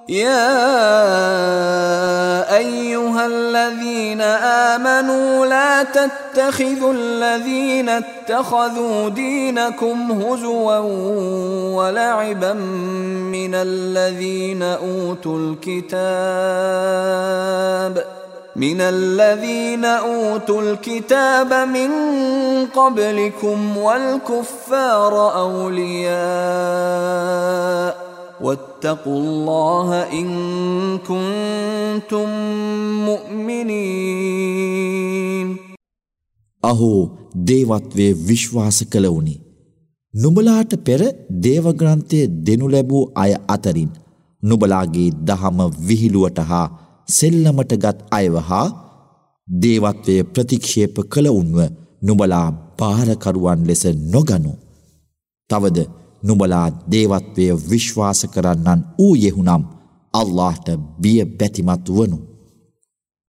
يا أيها الذين آمنوا لا تتخذوا الذين اتخذوا دينكم هزوا ولعبا من الذين أوتوا الكتاب من قبلكم والكفار أولياء واتقوا الله إن كنتم مؤمنين. අහෝ දේවත්වයේ විශ්වාස කළවුනි. නුඹලාට පෙර දේවග්‍රන්ථය දෙනු ලැබූ අය අතරින් නුඹලාගේ දහම විහිළුවට හා සෙල්ලමට ගත් අයව හා දේවත්වය ප්‍රතික්ෂේප කළවුන්ව නුඹලා භාරකරුවන් ලෙස නොගනු. තවද නුඹලා දේවත්වය විශ්වාස කරන්නන් වූ යෙහුනම් අල්ලාහට බිය බැතිමත් වනු.